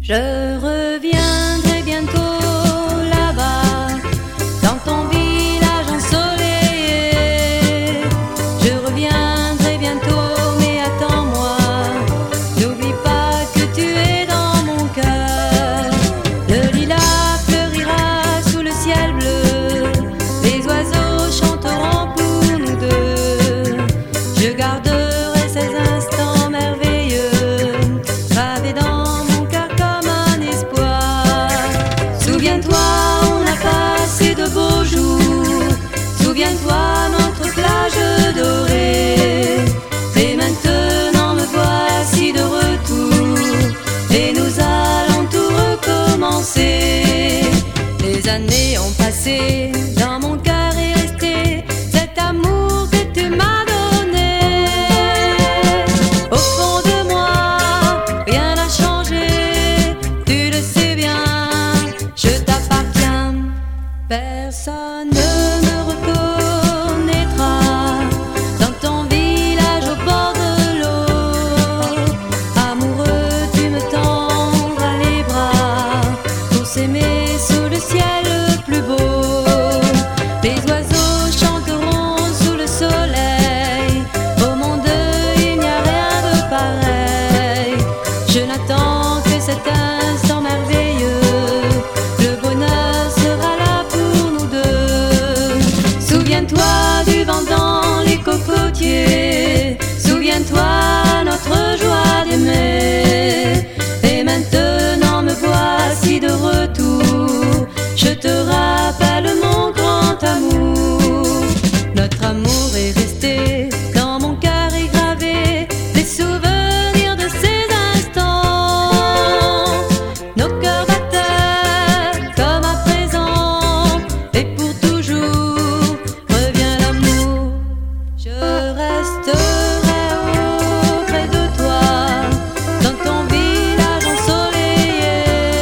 Je reviendrai bientôt là-bas, dans ton village ensoleillé. Je reviendrai bientôt, mais attends-moi. N'oublie pas que tu es dans mon cœur. Le lilas fleurira sous le ciel bleu. Les oiseaux chanteront pour nous deux. Je garderai ces instants merveilleux, gravés dans mon cœur comme un espoir. Souviens-toi, on a passé de beaux jours. Souviens-toi, notre plage dorée. Et maintenant me voici de retour, et nous allons tout recommencer. Les années ont passé, dans mon cœur est resté cet amour que tu m'as donné. Au fond de moi, rien n'a changé, tu le sais bien, je t'appartiens. Personne ne me reconnaîtra dans ton village au bord de l'eau. Amoureux, tu me tendras les bras pour s'aimer sous le ciel plus beau. Les oiseaux chanteront sous le soleil. Au monde, il n'y a rien de pareil. Je n'attends que cet instant merveilleux. Le bonheur sera là pour nous deux. Souviens-toi du vent dans les cocotiers. Souviens-toi notre joie d'aimer. Et maintenant me voici de retour. Je te rappelle mon grand amour. Notre amour est resté dans mon cœur et gravé. Les souvenirs de ces instants. Nos cœurs battaient comme à présent. Et pour toujours revient l'amour. Je resterai auprès de toi, dans ton village ensoleillé.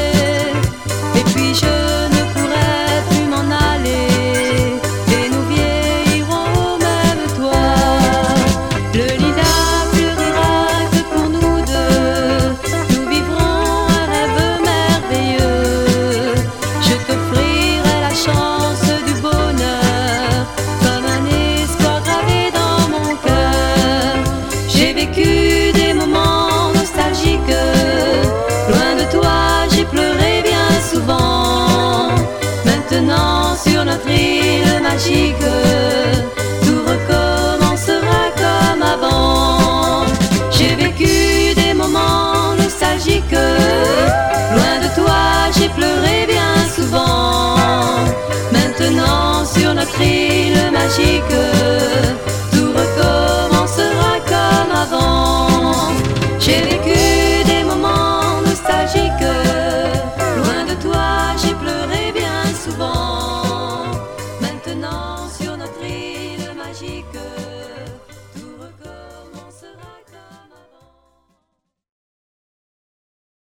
Et puis je ne pourrai plus m'en aller, et nous vieillirons au même toit. Le lilas fleurira que pour nous deux. Nous vivrons un rêve merveilleux. Je t'offrirai la chance du bonheur, comme un espoir gravé dans mon cœur. J'ai vécu des moments nostalgiques. Loin de toi, j'ai pleuré bien souvent. Maintenant, sur notre île magique, tout recommencera comme avant. J'ai vécu des moments nostalgiques. Loin de toi, j'ai pleuré bien souvent. Maintenant, sur notre île magique,